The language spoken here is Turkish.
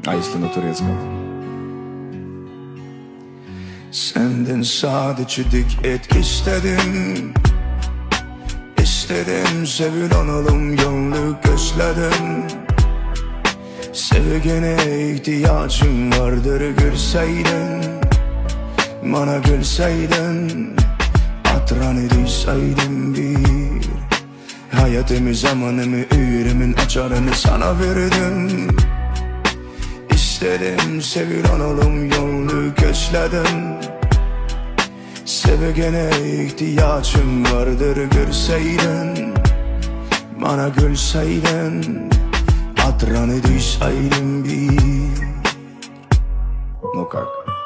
Aslında turецком. Senden sadece dik etki istedim. İstedim sevil olalım yolunu gözledim. Sevgine ihtiyacım vardır görseydin. Bana gülseydin. Hatran edilseydin bir. Hayatımı zamanımı ömrümün açarını sana verdim. İstedim sevil olalım yolunu gözledim. Sevgine ihtiyacım vardır görseydin. Bana gülseydin. Hatran edilseydin bir. Ну как?